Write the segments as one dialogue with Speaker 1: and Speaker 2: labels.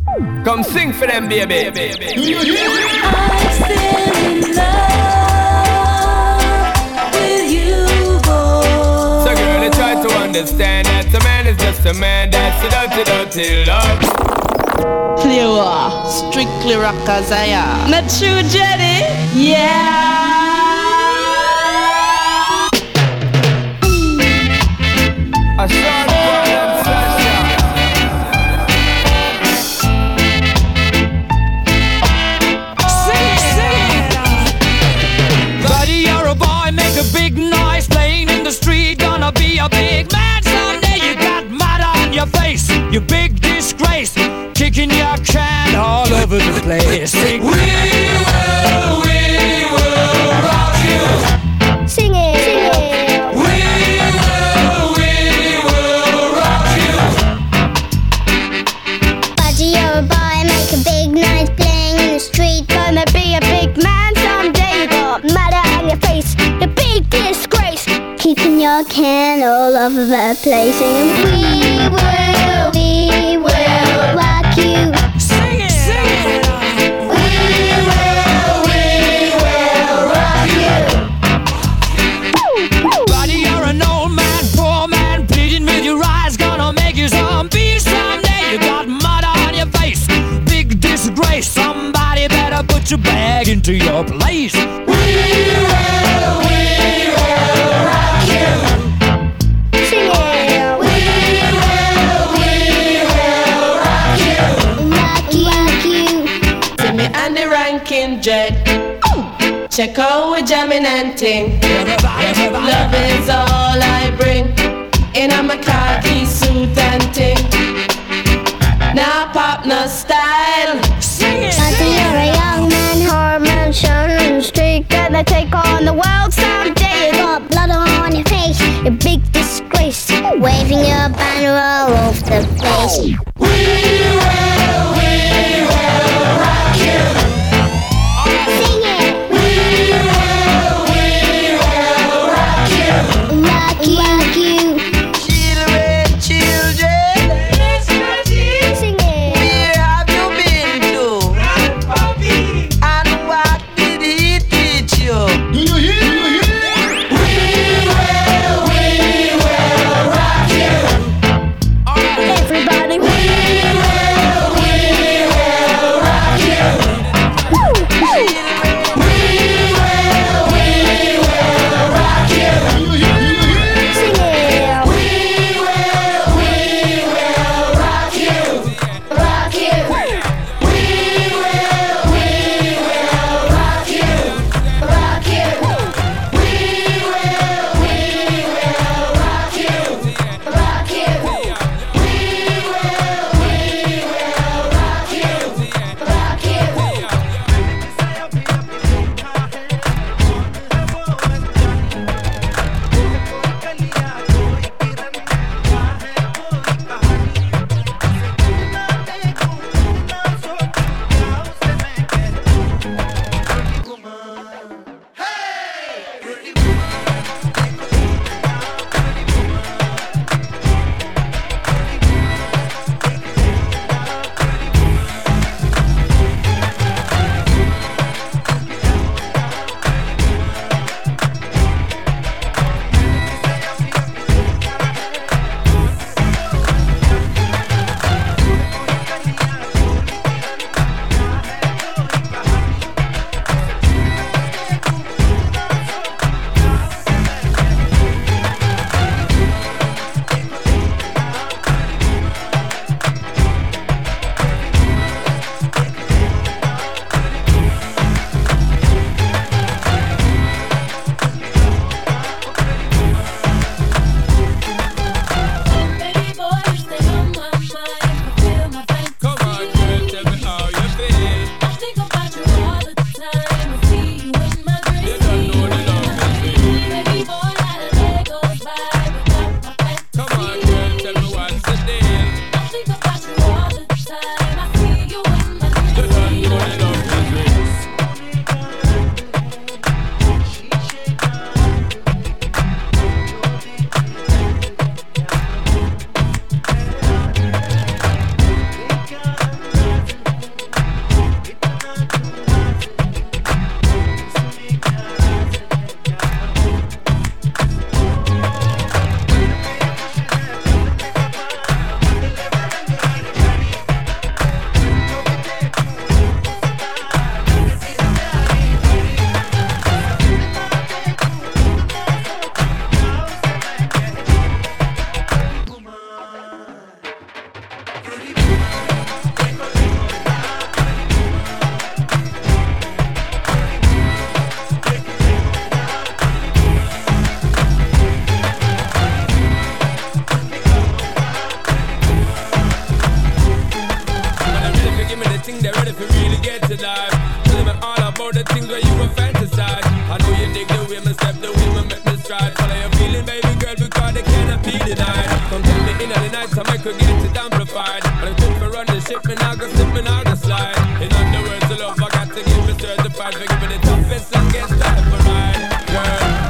Speaker 1: Come sing for them, baby.
Speaker 2: I'm still in love with you, boy.
Speaker 1: So girl, I try to understand that a man is just a man. That's a dirty love.
Speaker 3: Flavor, strictly rockers, I am. Not true, Jenny? Yeah.
Speaker 1: I saw the problem, Sasha.
Speaker 4: Sing it. Buddy, you're a boy, make a big noise, playing in the street, gonna be a big man someday. You got mud on your face, you big disgrace, kicking your can all over the place. Sing, we will rock you.
Speaker 5: Sing it. You're a boy, make a big noise, playing in the street. Gonna be a big man someday. You got mud on your face, the big disgrace, kicking your can all over the place. Singing, we will rock you.
Speaker 4: Sing it.
Speaker 5: We will rock you.
Speaker 4: Buddy, you're an old man, poor man, pleading with your eyes, gonna make you zombie someday. You got mud on your face, big disgrace, somebody better put your bag into your place. We will rock you.
Speaker 5: Sing it. We will rock you. Rock you.
Speaker 3: See me and the ranking jet. Check out we jamming and ting. Love is all I bring. In a my khaki suit and ting. Now partner style.
Speaker 4: Sing it.
Speaker 5: You're a young man, hormone showing street, gonna take on the world someday. You got blood on your face, you big disgrace, waving your banner all over the place.
Speaker 4: We will rock you.
Speaker 5: Sing it. We will rock you. Rock you.
Speaker 6: Children,
Speaker 5: Sing it.
Speaker 6: where have you been to? And what did he teach you?
Speaker 4: We will rock you.
Speaker 5: Everybody.
Speaker 4: We will rock you. We will rock you.
Speaker 5: Sing it.
Speaker 1: so make we get it amplified. And if we run the ship, me nah go slip, me nah go slide. In other words, the love I got to give me certified. For giving the toughest and get started for mine, girl.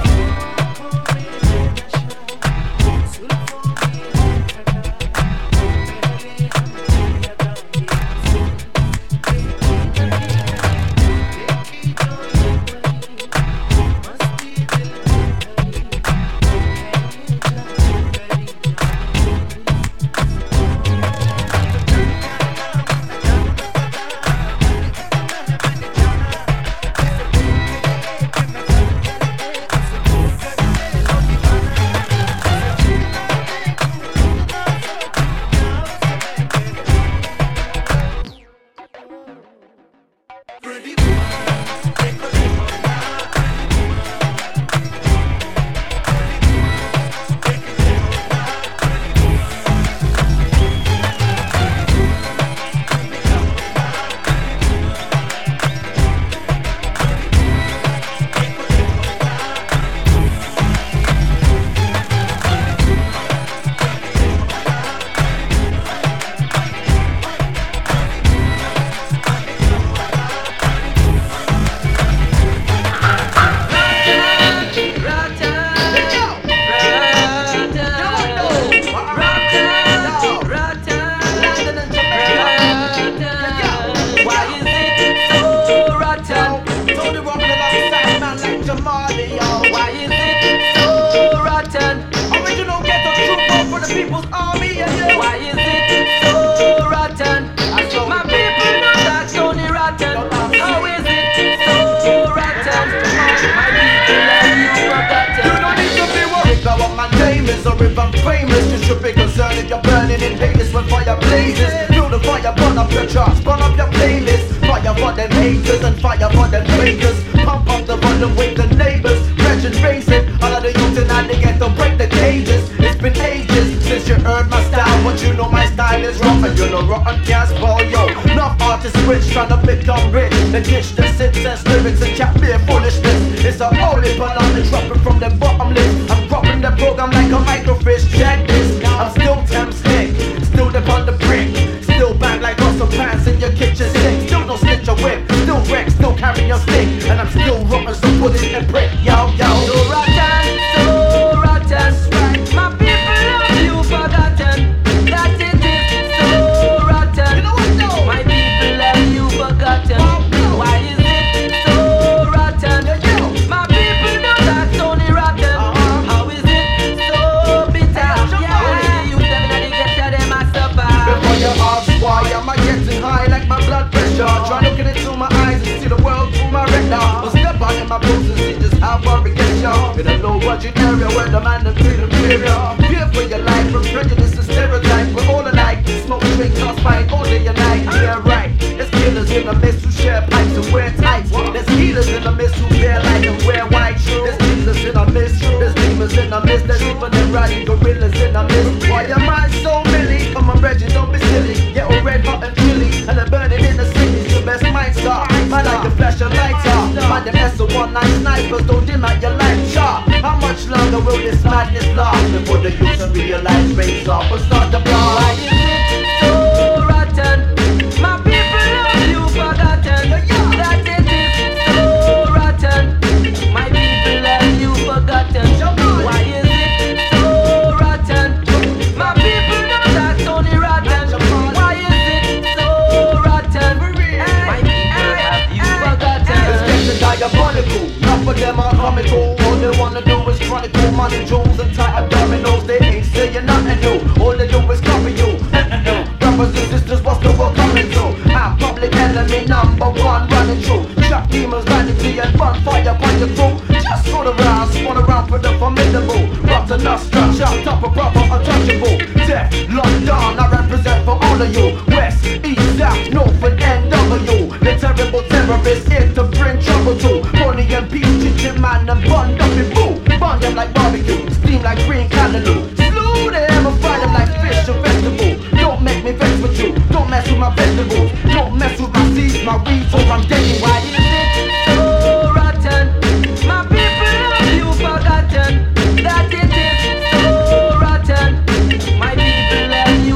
Speaker 3: That it is so rotten. My people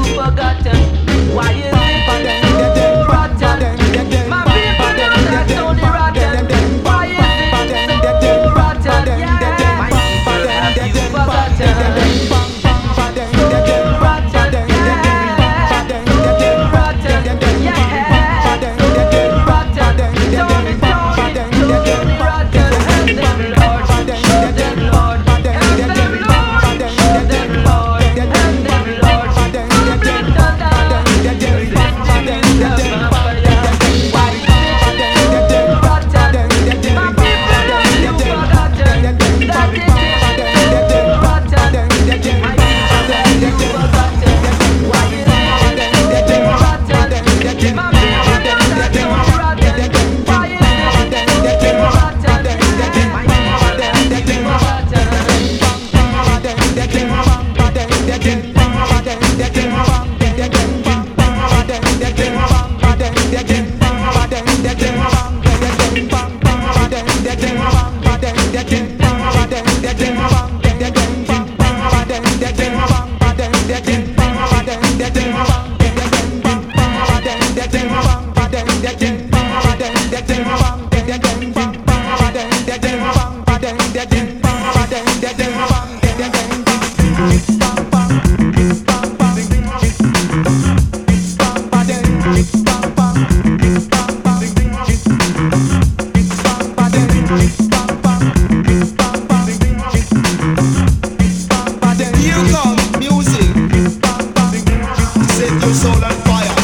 Speaker 7: Here come music to set your soul on fire.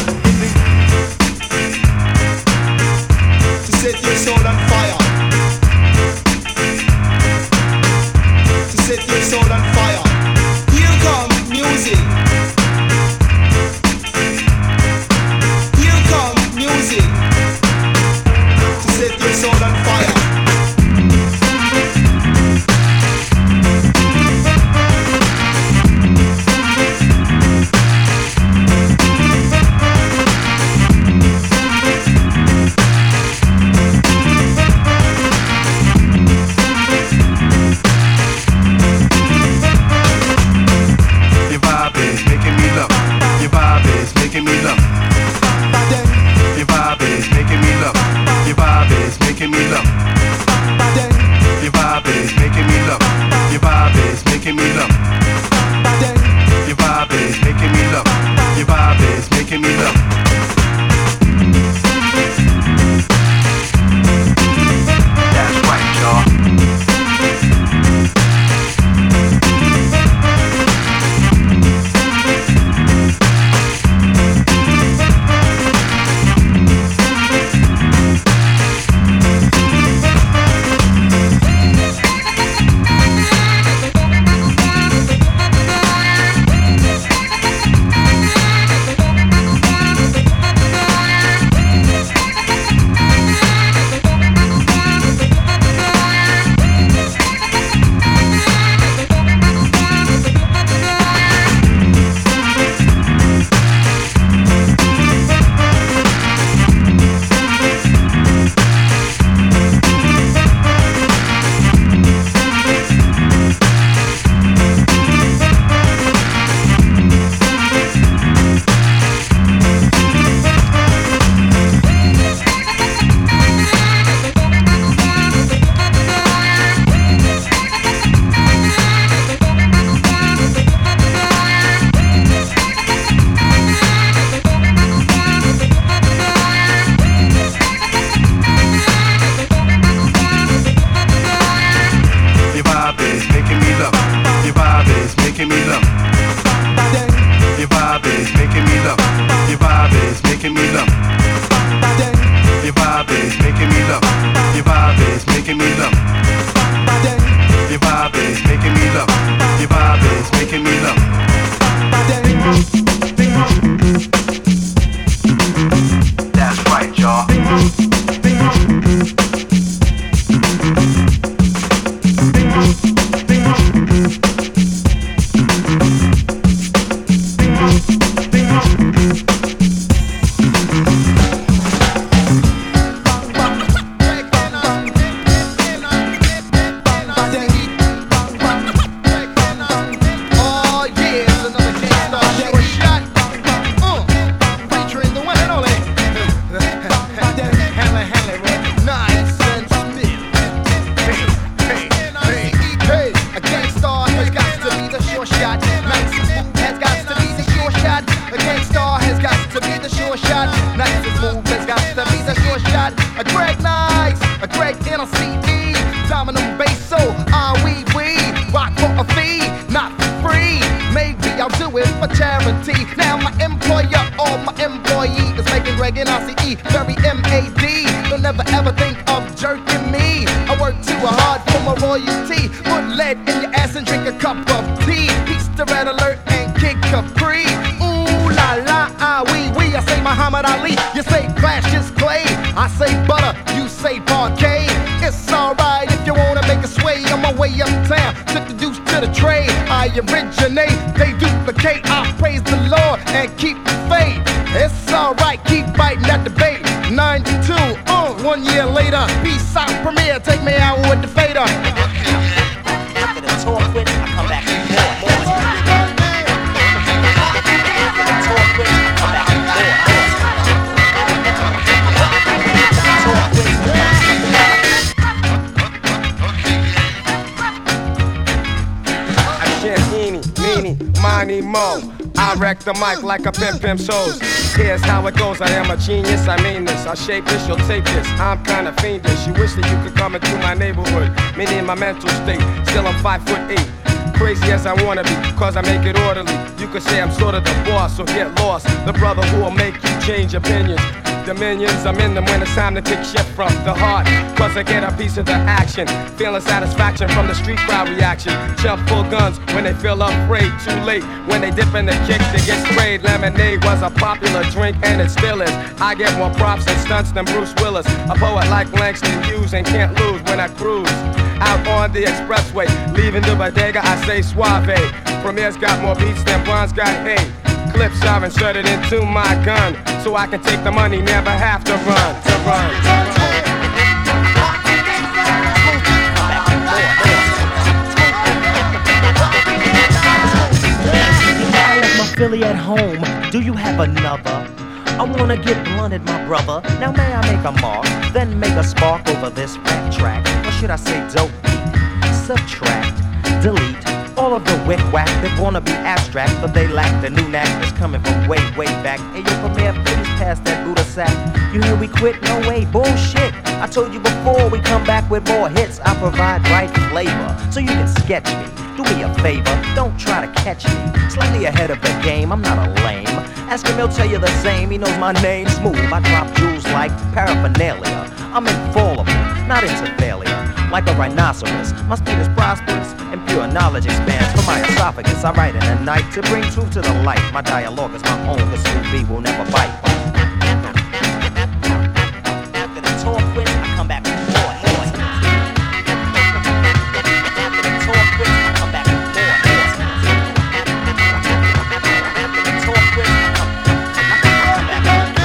Speaker 7: To set your soul on fire. To set your soul on fire. Here come music. Here come music to set your soul on fire.
Speaker 8: Your vibe is making me love. Your vibe is making me love. Your vibe is making me love. Your vibe is making me love. Your vibe is making me love. Your vibe is making me love. Your vibe is making me love. Your vibe is making me love. That's right, y'all. Your vibe is making me love. Your vibe is making me love. Your vibe is making me love. Your vibe is making me love. Your vibe is making me love. Your vibe is making me love. Your vibe is making me love. Your vibe is making me love. That's right, y'all.
Speaker 7: Oh yeah, it's another K-Star Short Shot. Featuring the one and only Hella, nice and smooth. Hey, a K-Star has got to be the short shot. Nice and smooth has got to be the short shot. A K-Star has got to be the short shot. Nice and smooth has got to be the short shot. A Greg Nice, a Greg NLCE, Dominum Basso, we rock for a fee, not for free. Maybe I'll do it for charity. Now my employer or my employee is making Greg NLCE very MAD. Don't never ever think of jerking me. I work too hard for my royalty. Put lead in your ass and drink a cup of tea. Peace to Red Alert and Kid Capri. Ooh la la, we. I say Muhammad Ali, you say Cassius Clay. I say butter, you say parquet. It's alright if you wanna make a sway on my way uptown. Took the deuce to the trade. I originate, they duplicate. I praise the Lord and keep the faith. It's alright, keep biting at the bait. 92, 1 year later. Peace out, premiere, take me out with the fader.
Speaker 9: After the tour quit, I come back more. After the tour quit, I come back more.
Speaker 10: Money Mo, I wreck the mic like a pimp shows. Here's how it goes, I am a genius, I mean this. I shape this, you'll take this, I'm kinda fiendish. You wish that you could come into my neighborhood, meaning my mental state. Still I'm 5'8", crazy as I wanna be, cause I make it orderly. You could say I'm sort of the boss, so get lost. The brother who will make you change opinions. Dominions, I'm in them when it's time to take shit from the heart. Cause I get a piece of the action. Feeling satisfaction from the street crowd reaction. Jump full guns when they feel afraid. Too late when they dip in the kicks, they get sprayed. Lemonade was a popular drink and it still is. I get more props and stunts than Bruce Willis. A poet like Langston Hughes and can't lose when I cruise out on the expressway. Leaving the bodega, I say suave. Premier's got more beats than Blonde's got hate. Clips are inserted into my gun, so I can take the money, never have to run.
Speaker 11: I left my Philly at home. Do you have another? I wanna get blunted, my brother. Now may I make a mark, then make a spark over this rap track? Or should I say dope beat? Subtract, delete all of the wick-wack that wanna be abstract, but they lack the new knack that's coming from way, way back. Hey, yo, Premier, please pass that Buddha sack. You hear we quit? No way, bullshit. I told you before, we come back with more hits. I provide right flavor, so you can sketch me. Do me a favor, don't try to catch me. Slightly ahead of the game, I'm not a lame. Ask him, he'll tell you the same, he knows my name. Smooth, I drop jewels like paraphernalia. I'm infallible, not into failure. Like a rhinoceros, my speed is prosperous, and pure knowledge expands from my esophagus. I write in the night to bring truth to the light. My dialogue is my own, cause Snoopy will never bite. After the tour quits, I come back with more hits. After the tour quits, I come back with more hits. After the tour quits, I come back.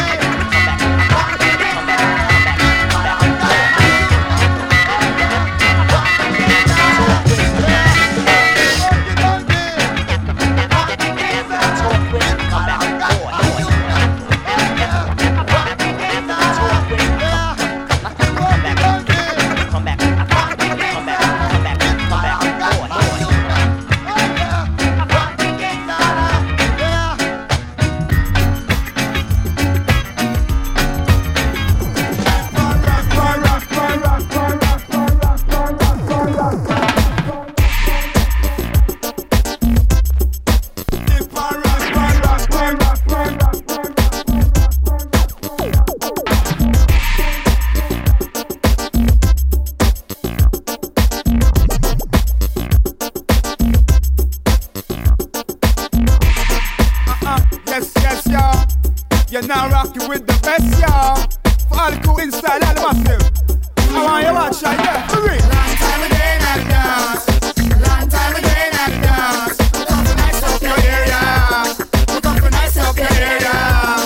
Speaker 12: You're now rocking with the best, y'all. For all the cool inside, all the massive. I want you to watch that, yeah, for real. Long time again at the dance. Long time again at the dance. We come to nice up your area. We come to nice up your area.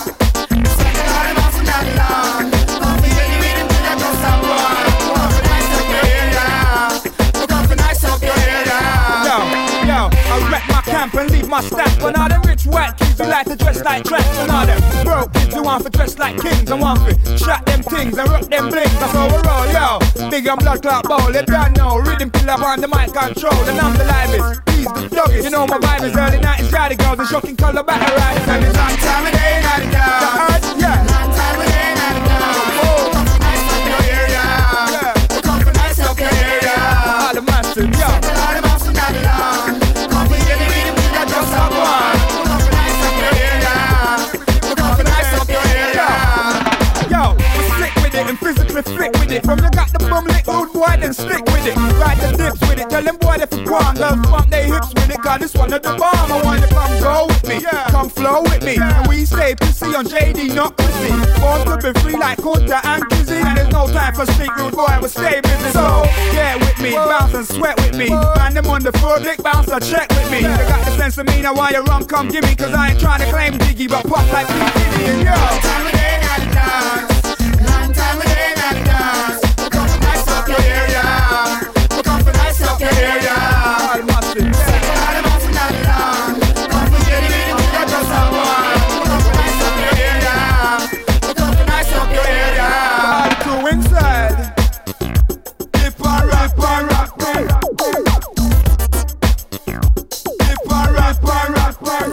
Speaker 12: Second all the massive not long. Come to get the rhythm till you don't stop one. We come to nice up your area. We come to nice up your area. Yo, I wreck my camp and leave my staff. But all them rich white kids who like to dress like trash. And all them broke kids who want to dress like kings. And want to shot them things and rock them blings. That's how we roll, yo. Big and blood clot bowl, you don't know. Rhythm killer on the mic control. And I'm the livest, he's the doggiest. You know my vibe is early 90s rowdy girls. And shocking color battle riders. And it's long time again at the dance. Yeah. Long time again at the dance. Oh, come for nice up your area. Yeah. Come for nice up your area. All the massive, yo. All the massive not long. Come for get the rhythm till you just have one. Come for nice up your area. Come for nice up your area. Yo, we stick with it and physically flick with it. From you got the bum lick, rude boy, then stick with it. Ride the dips with it, tell them boy they for gone. Girls bump their hips with it, cause this one of the bomb. I want you to come go with me, come flow with me. And we stay pissy on JD, not pussy. Born to be free like Kunta and Kizzy. And there's no time for street rude boy, we stay busy. So, get with me, bounce and sweat with me. Man them on the floor, lick bounce or check with me. They got the sense of me, now why you run, come give me. Cause I ain't trying to claim Diggy, but pop like P. Diddy and yo. Long time again at the dance. Long time again at the dance. We come for nice up your area. We come for nice up your area. All massive, yeah. All the massive not long. Come for get it, you just have one. We come for nice up your area. We come for nice up your area. All the crew inside. Dip and rap and rock, man. Dip and rap and rock, man.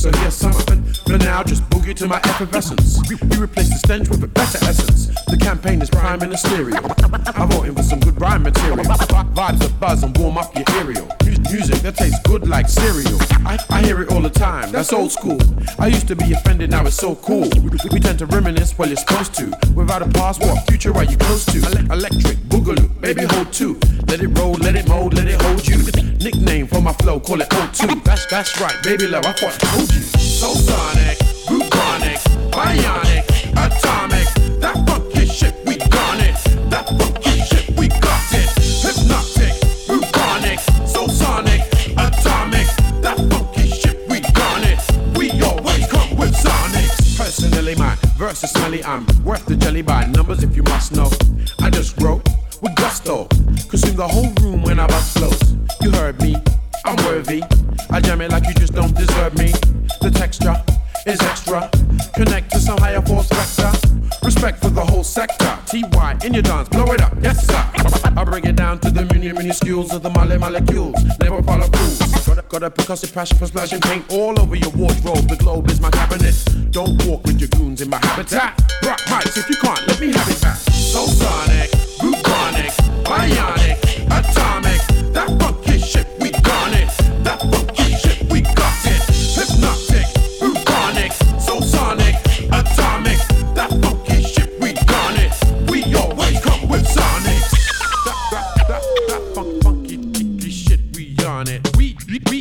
Speaker 13: so here's something. For now, just boogie to my effervescence. We replace the stench with a better essence. The campaign is prime in the stereo. I'm voting for some good rhyme material. Vibes that buzz and warm up your aerial. Music that tastes good like cereal. I hear it all the time, that's old school. I used to be offended, now it's so cool. We tend to reminisce, well you're supposed to. Without a passport, future are you close to? Electric, boogaloo, baby hold two. Let it roll, let it mold, let it hold you. Nickname for my flow, call it O2. That's right, baby love, I thought I told you. So sonic, bubonic, bionic, atomic. That funky shit, we got it. That funky shit, we got it. Hypnotic, bubonic, so sonic, atomic. That funky shit, we got it. We always come with sonics. Personally, my verse is smelly. I'm worth the jelly by numbers if you must know. I just wrote with gusto. Consume the whole room when I bust flows. You heard me, I'm worthy. I jam it like you just don't deserve me. The texture is extra. Connect to some higher force vector. Respect for the whole sector. TY in your dance, blow it up, yes sir. I bring it down to the minuscules of the molecules. Never follow rules. Got a percussive passion for splashing paint all over your wardrobe. The globe is my cabinet. Don't walk with your goons in my habitat. Rock mics if you can't, let me have it back. So sonic, bubonic, bionic, atomic. That funky shit, we got it. That funky shit, we got it. Hypnotic, bubonic, so sonic, atomic. That funky shit, we got it. We always come with sonics. That funky shit, we on it. We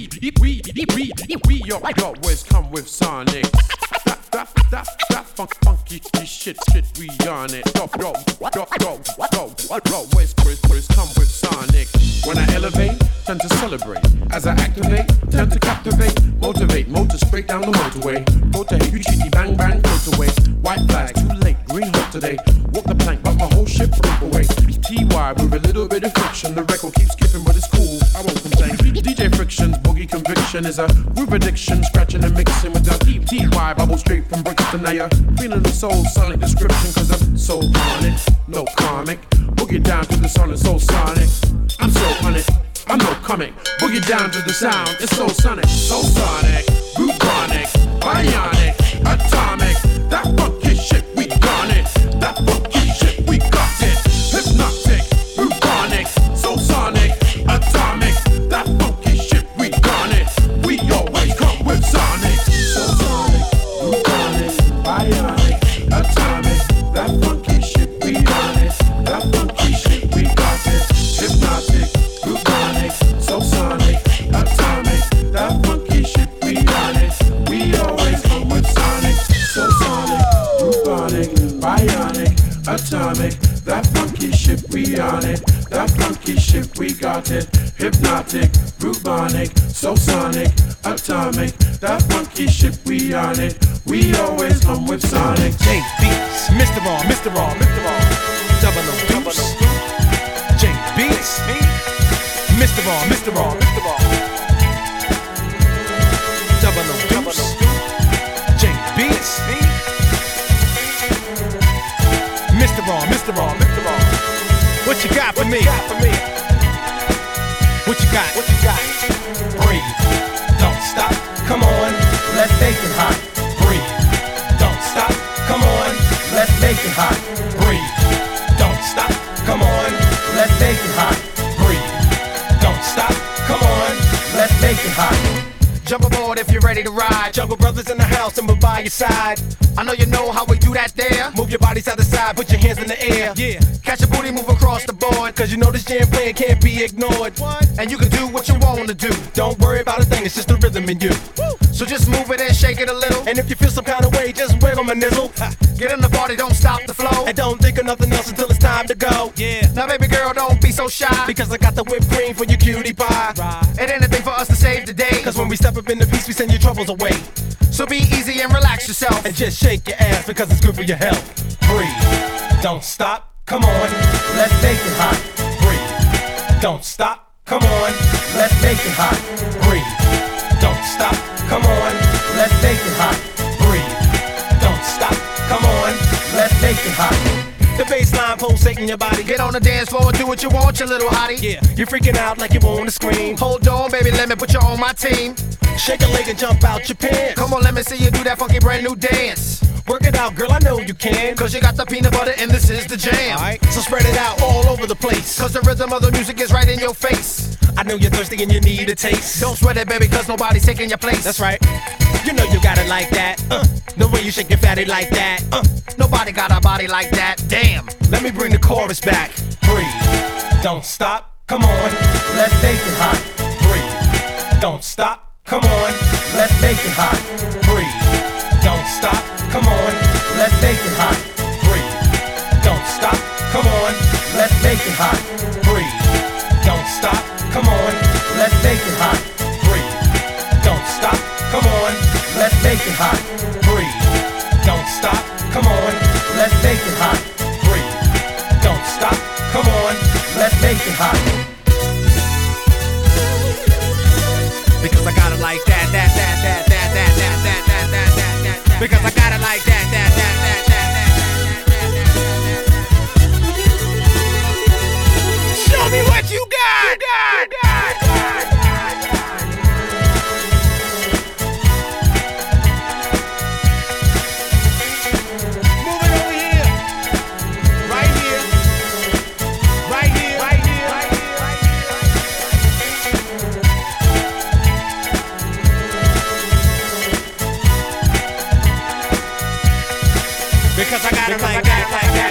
Speaker 13: always come with sonics. That funky shit, we on it. Always come with sonic. When I elevate, tend to celebrate. As I activate, tend to captivate. Motivate, motor straight down the motorway. Rotate, you cheaty, bang, bang, float away. White flag, too late, green hot today. Walk the plank, but my whole ship broke away. TY with a little bit of friction. The record keeps skipping, but it's cool, I won't complain. DJ Friction's boogie conviction is a groove addiction. Scratching and mixing with the TY bubble straight from bricks to Naya. Feeling the soul sonic description, cause I'm so on it, no comic. Boogie down to the sonic, so sonic. I'm so on it, I'm no comic. Boogie down to the sound, it's so sonic. So sonic, bubonic, bionic, atomic. That funky shit, we got it. That funky shit, we got it. Hypnotic, bubonic, so sonic, atomic. That funky shit, we got it. We always come with sonic. So sonic, bubonic, bionic, atomic. That funky shit, we got it. That funky shit, we got it. Hypnotic, bubonic, so sonic, atomic. That funky shit, we got it. We always come with sonic. So sonic, bubonic, bionic, atomic. That funky shit, we on it. That funky shit, we got it. Hypnotic, bubonic, so sonic, atomic. That funky shit, we on it. We always come with sonic.
Speaker 14: James Beats, Mr. Raw, Mr. Raw, Mr. Raw. Double O Deuce. James Beats, Mr. Raw, Mr. Raw, Mr. Raw. Double O Deuce. James Beats, Mr. Raw, Mr. Raw, Mr. Raw. What you got for me? What you got? What you got? Breathe, don't stop, come on, let's make it hot. Breathe, don't stop, come on, let's make it hot. Breathe, don't stop, come on, let's make it hot. Breathe, don't stop, come on, let's make it hot.
Speaker 7: Jump aboard if you're ready to ride.
Speaker 14: Jungle Brothers in the house and we're by your side.
Speaker 7: I know you know how we do that there.
Speaker 14: Move your body side to side, put your hands in the air.
Speaker 7: Yeah, catch a booty, move across the board.
Speaker 14: Cause you know this jam playing can't be ignored.
Speaker 7: What? And you can do what you want to do.
Speaker 14: Don't worry about a thing, it's just the rhythm in you.
Speaker 7: Woo. So just move it and shake it a little.
Speaker 14: And if you feel some kind of way, just wiggle my nizzle.
Speaker 7: Get in the party, don't stop the flow.
Speaker 14: And don't think of nothing else until it's time to go.
Speaker 7: Yeah. Now baby girl, don't be so shy.
Speaker 14: Because I got the whipped cream for your cutie pie.
Speaker 7: It ain't a thing for us to save the day.
Speaker 14: Cause when we step up in the piece, we send your troubles away.
Speaker 7: So be easy and relax yourself.
Speaker 14: And just shake your ass because it's good for your health. Breathe, don't stop, come on, let's make it hot. Breathe, don't stop, come on, let's make it hot. Breathe, don't stop, come on, let's make it hot. Breathe, don't stop, come on, let's make it hot. The baseline pulsating your body.
Speaker 7: Get on the dance floor and do what you want, you little hottie.
Speaker 14: Yeah, you're freaking out like you wanna scream.
Speaker 7: Hold on, baby, let me put you on my team.
Speaker 14: Shake a leg and jump out your pants.
Speaker 7: Come on, let me see you do that funky brand new dance.
Speaker 14: Work it out, girl, I know you can.
Speaker 7: Cause you got the peanut butter and this is the jam.
Speaker 14: Alright, so spread it out all over the place.
Speaker 7: Cause the rhythm of the music is right in your face.
Speaker 14: I know you're thirsty and you need a taste.
Speaker 7: Don't sweat it, baby, cause nobody's taking your place.
Speaker 14: That's right. You know you got it like that. The way you shake your fatty like that.
Speaker 7: Nobody got a body like that. Damn.
Speaker 14: Let me bring the chorus back. Breathe. Don't stop. Come on. Let's make it hot. Breathe. Don't stop. Come on. Let's make it hot. Breathe. Don't stop. Come on. Let's make it hot. Breathe. Don't stop. Come on. Let's make it hot. Breathe. Don't stop. Come on. Let's make it hot. Breathe. Don't stop. Come on. Let's make it hot. Breathe. Don't stop. Come on. Let's make it hot. Breathe. Don't stop. Come on. Let's make it hot. Because I got it like that. Because I got it like that. Show me what you got. Move it over here. Right here. Right here. Right here. Right here. Because I got it like that.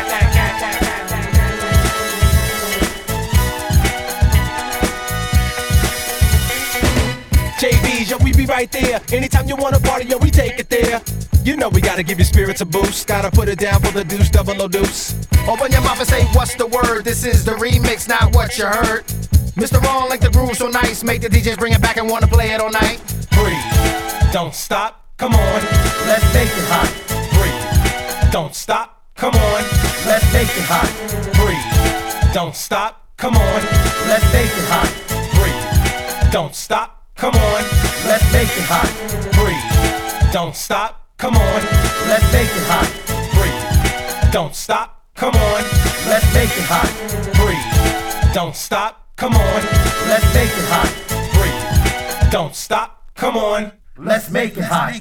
Speaker 14: JB's, yo, we be right there. Anytime you wanna party, yo, we take it there. You know we gotta give your spirits a boost. Gotta put it down for the deuce, double O deuce.
Speaker 7: Open your mouth and say what's the word. This is the remix, not what you heard. Mr. Wrong, like the groove so nice. Make the DJs bring it back and wanna play it all night.
Speaker 14: Breathe, don't stop, come on, let's make it hot. Breathe, don't stop, come on, let's make it hot. Breathe, don't stop, come on, let's make it hot. Breathe, don't stop. Come on, let's make it hot. Breathe. Don't stop. Come on, let's make it hot. Breathe. Don't stop. Come on, let's make it hot. Breathe. Don't stop. Come on, let's make it hot. Breathe. Don't stop. Come on, let's make it hot.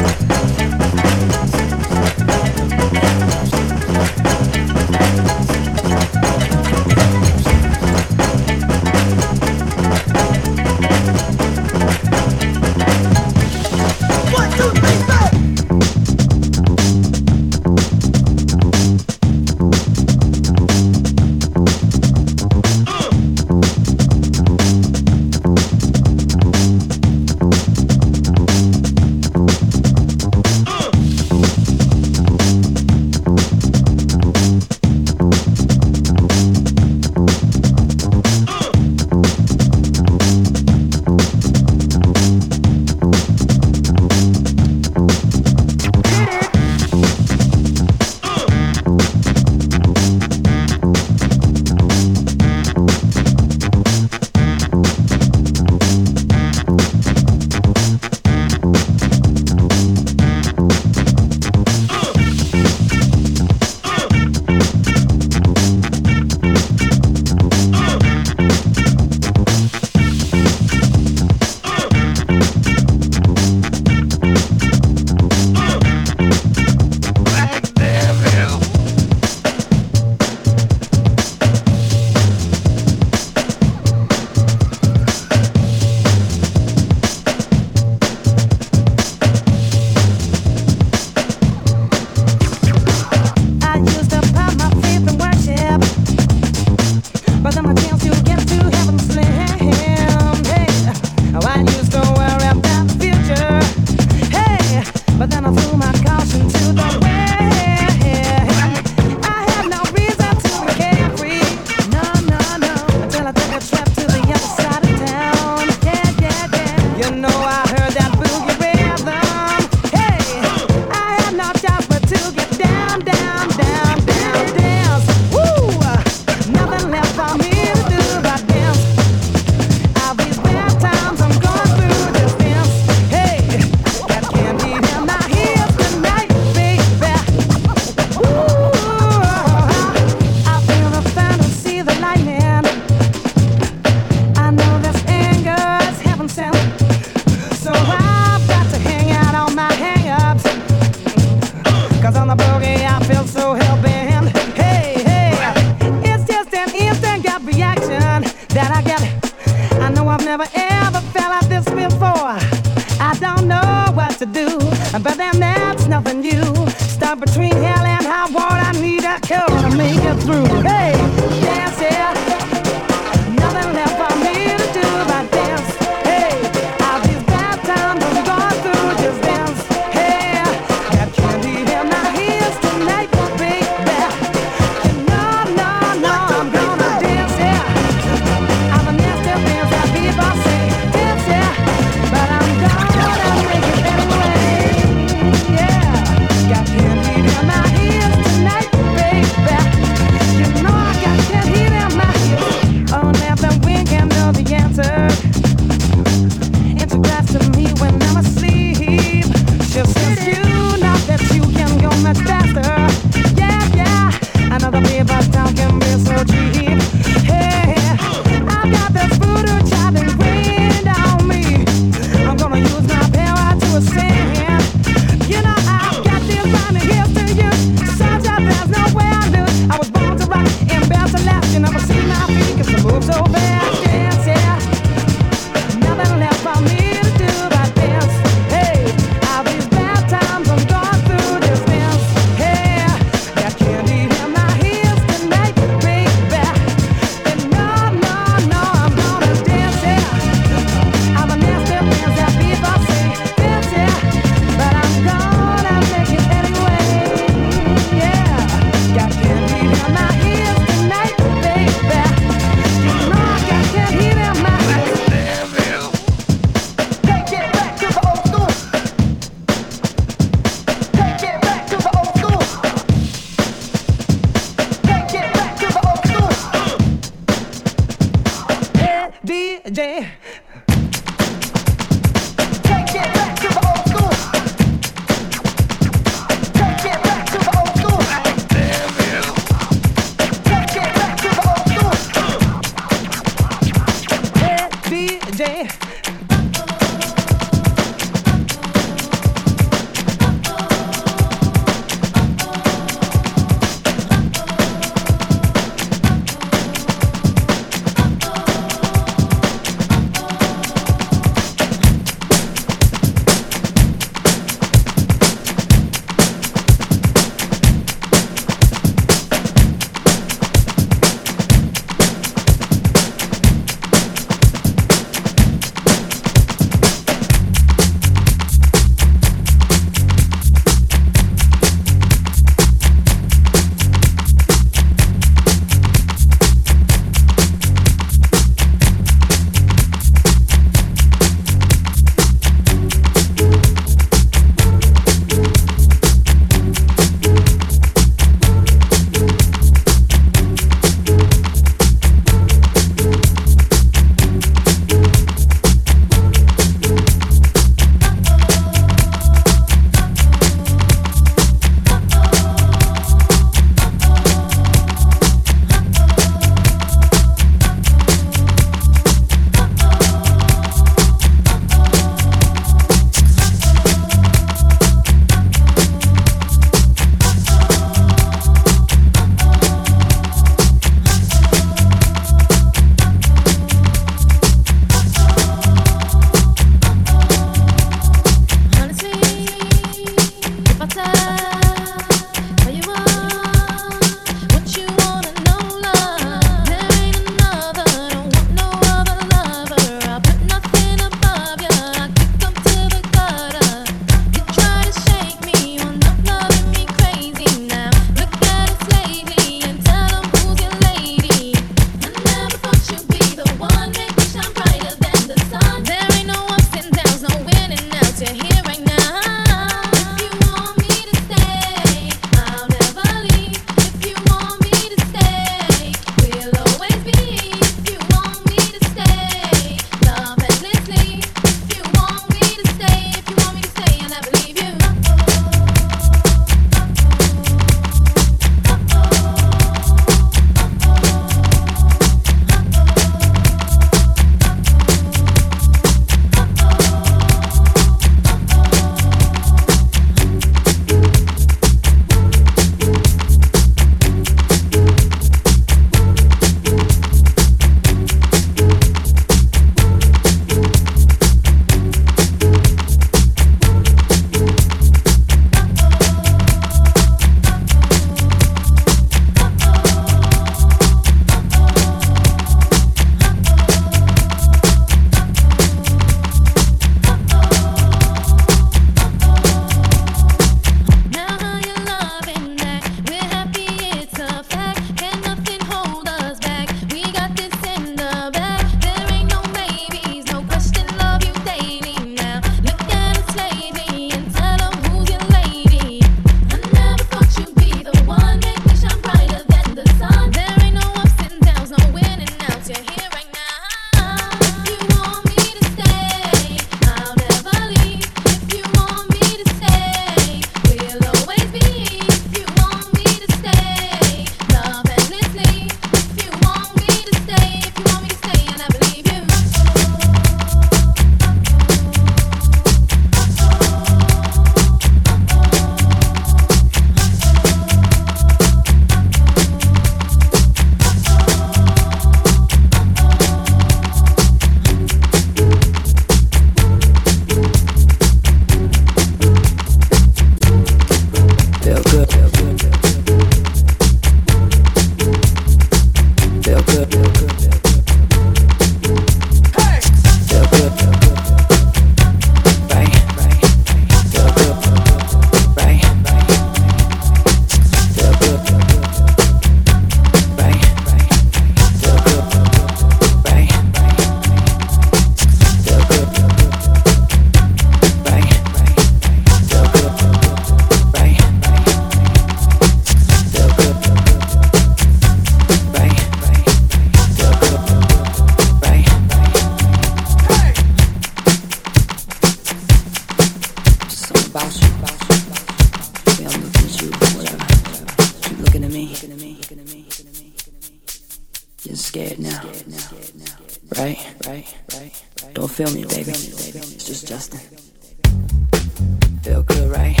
Speaker 15: scared now. Right? Don't feel me, baby. It's just Justin. Feel good, right?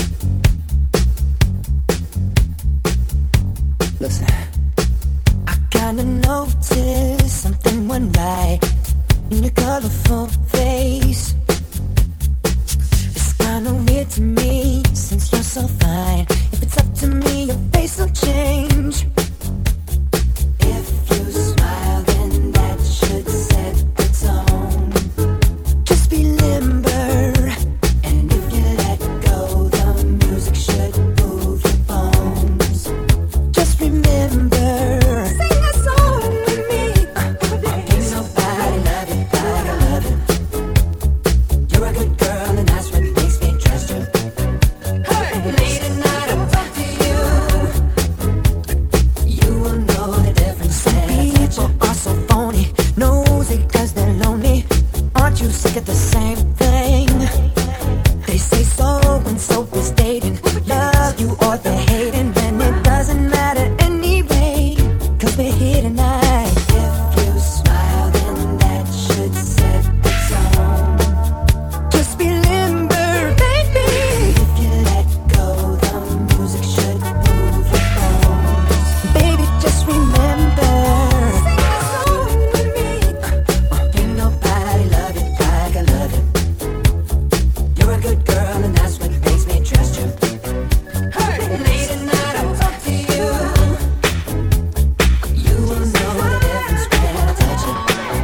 Speaker 15: Listen.
Speaker 16: I kinda noticed something went right in your colorful face. It's kinda weird to me since you're so fine. If it's up to me, your face will change. If you smile, then that should set the tone. Just be limber, and if you let go, the music should move your bones. Just remember, sing a song with me. Ain't nobody love it like I love it. You're a good girl, and that's what makes me trust you. Hey, late at night I'll talk to you. You will know the difference. Some people are so phony, nosy 'cause they're lonely. Aren't you sick of the same thing? They say so and so is dating. Love you or they're hating, and it doesn't matter anyway, 'cause we're here tonight. If you smile, then that should set the tone. Just be limber, baby. If you let go, the music should move your bones. Baby, just remember, sing a song with me. Ain't nobody love it like I love it. You're a good girl, and that's what makes me trust you. Hey, late at night I'll talk to you. You will know the difference when I touch you.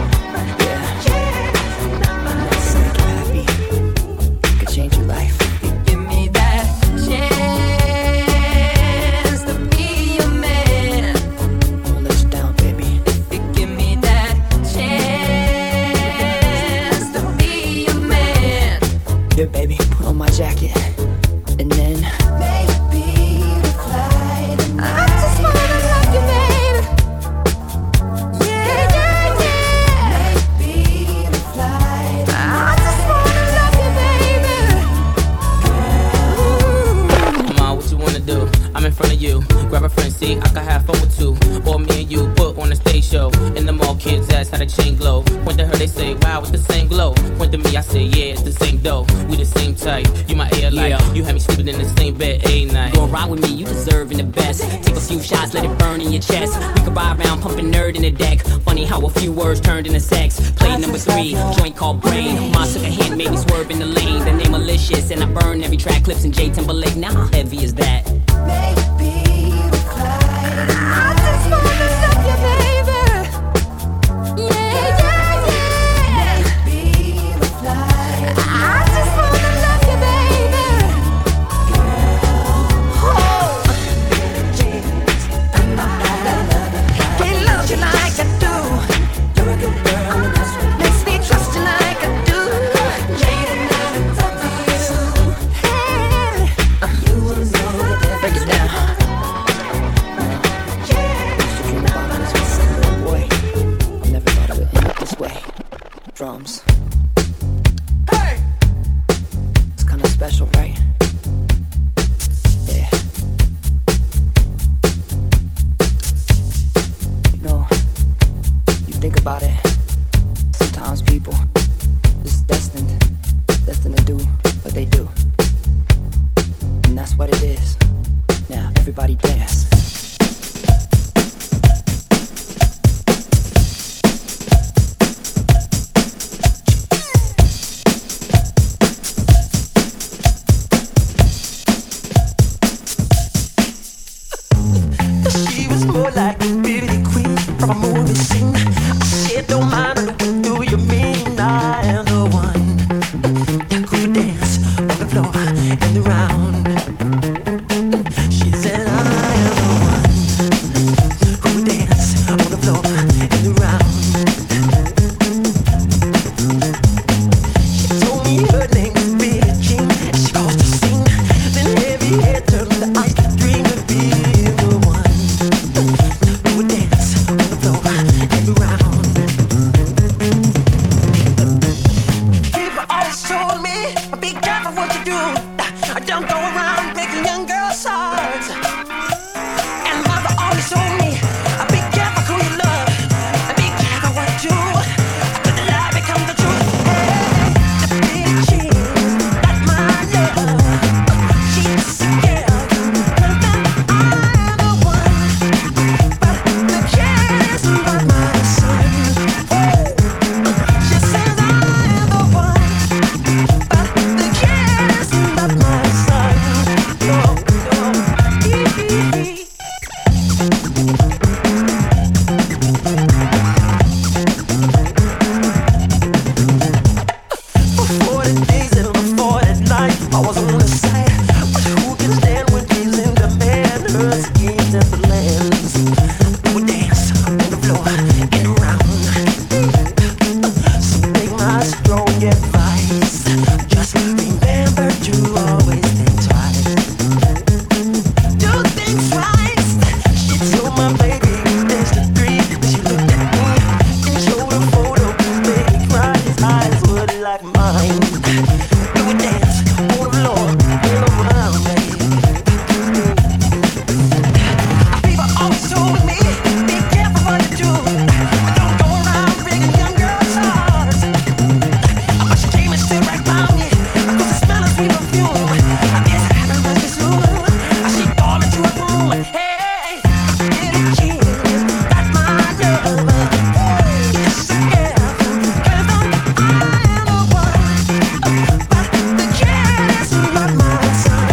Speaker 15: Listen, get happy. Could change your life.
Speaker 16: Give me that chance to be your man.
Speaker 15: Won't let you down, baby.
Speaker 16: Give me that chance to be your man.
Speaker 15: Here, baby, put on my jacket. And then
Speaker 16: Maybe we fly tonight. I just wanna love you, baby. Yeah. Maybe we fly tonight. I just wanna love you, baby.
Speaker 17: Come on, what you wanna do? I'm in front of you. Grab a friend, see, I can have fun with two. Or me and you put on a stage show. In the mall, kids ask how the chain glow. Point to her, they say, wow, it's the same glow. Point to me, I say, yeah, it's the same dough. We the same type. You my air light. You had me sleeping in the same bed a night.
Speaker 18: Go ride with me, you deserving the best. Take a few shots, let it burn in your chest. We could ride around pumping nerd in the deck. Funny how a few words turned into sex. Play number 3, joint called Brain. Mom took a hint, made me swerve in the lane. The name malicious, and I burn every track. Clips in J Timberlake. Now how heavy is that?
Speaker 16: Maybe we fly tonight. I just wanna love you, baby. Yeah. Maybe we fly tonight. I just wanna love you, baby. Can't love you like I do. You're a good girl, and that's what makes me trust you like I do. Late at night I talk to you. Hey, you will know the difference.
Speaker 15: break it down. Boy, I never thought it would end up this way. Drums.
Speaker 12: Hey!
Speaker 15: It's kinda special, right? Yeah. You know, you think about it. Sometimes people is destined to do what they do. And that's what it is. Now, everybody dance.
Speaker 16: She was more like a beauty queen from a movie scene. I said, don't mind her, what do you mean? I am the one who dance on the floor and around. She said, I am the one who dance on the floor and around. She told me her name was Billie Jean. She caused to sing, then heavy hair turned to ice. Dream of being the one who would dance on the floor and around. and around. So take my strong advice. Just remember to always think twice. Do things right. She told my baby there's the three. She looked at me and showed a photo. Made me cry. His eyes were like mine. We would dance on the floor in a round, baby. People always told me, be careful what you do. Don't go around breaking young girls' hearts. But she came and stood right by me. I could smell her sweet perfume. I guess I haven't rushed this room. She called me to her room. Hey, little kid, that's my love. Yes, I am. 'Cause I'm the one. But the kid is not my son.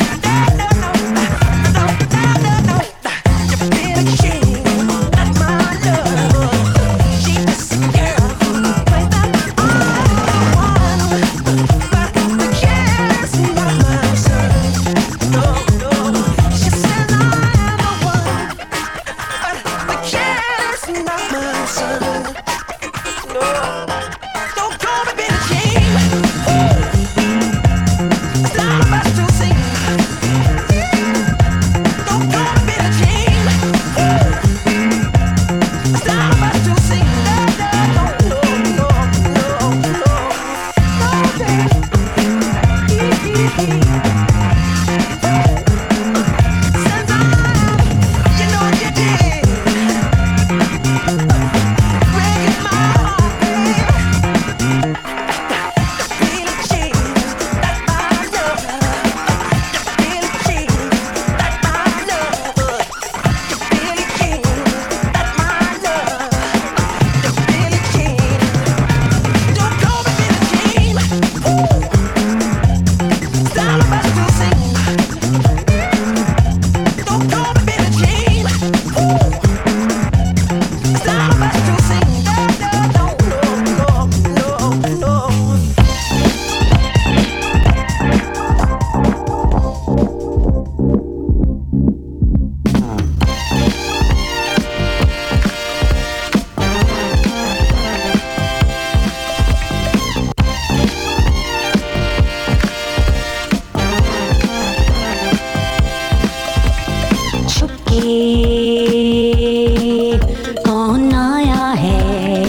Speaker 2: कौन आया है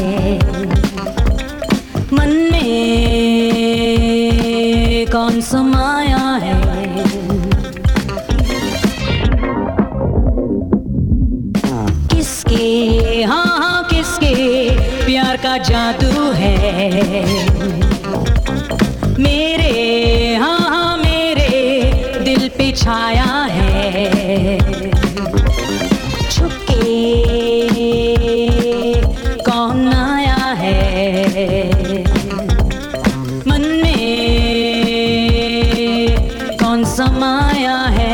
Speaker 2: मन में, कौन समाया है किसके, हाँ हाँ किसके प्यार का जादू है मेरे, हाँ हाँ मेरे दिल पे छाया है छुपके कौन आया है मन में, कौन समाया है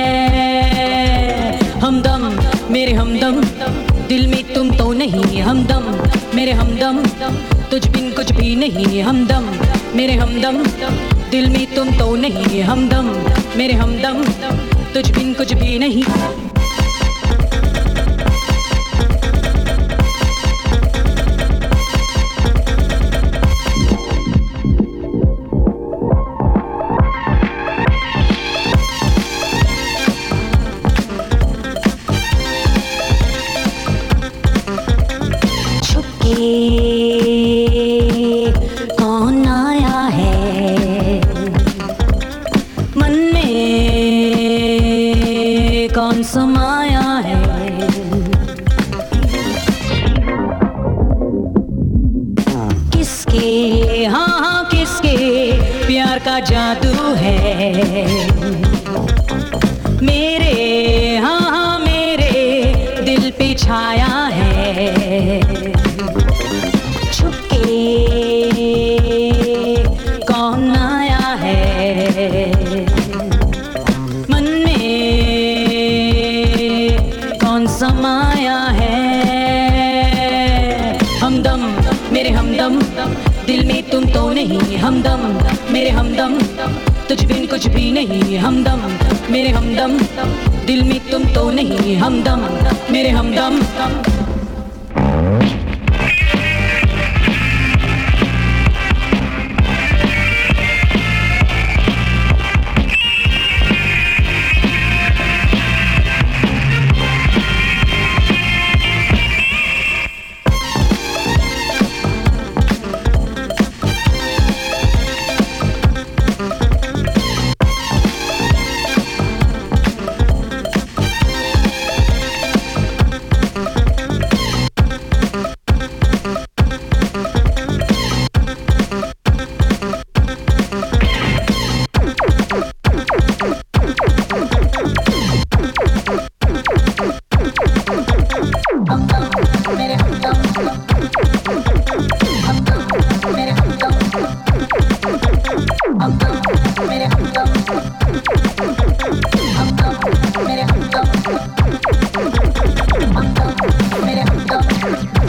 Speaker 2: हमदम मेरे हमदम दिल में तुम तो नहीं हमदम मेरे हमदम तुझ बिन कुछ भी नहीं हमदम मेरे हमदम दिल में तुम तो नहीं हमदम मेरे हमदम तुझ बिन कुछ भी नहीं कौन आया है मन में, कौन समाया है किसके, हाँ हाँ किसके प्यार का जादू है मेरे, हाँ हाँ मेरे दिल पे छाया है कौन आया है मन में, कौन समाया है हमदम मेरे हमदम दिल में तुम तो नहीं हमदम मेरे हमदम तुझ बिन कुछ भी नहीं हमदम मेरे हमदम दिल में तुम तो नहीं हमदम मेरे हमदम
Speaker 19: Bye.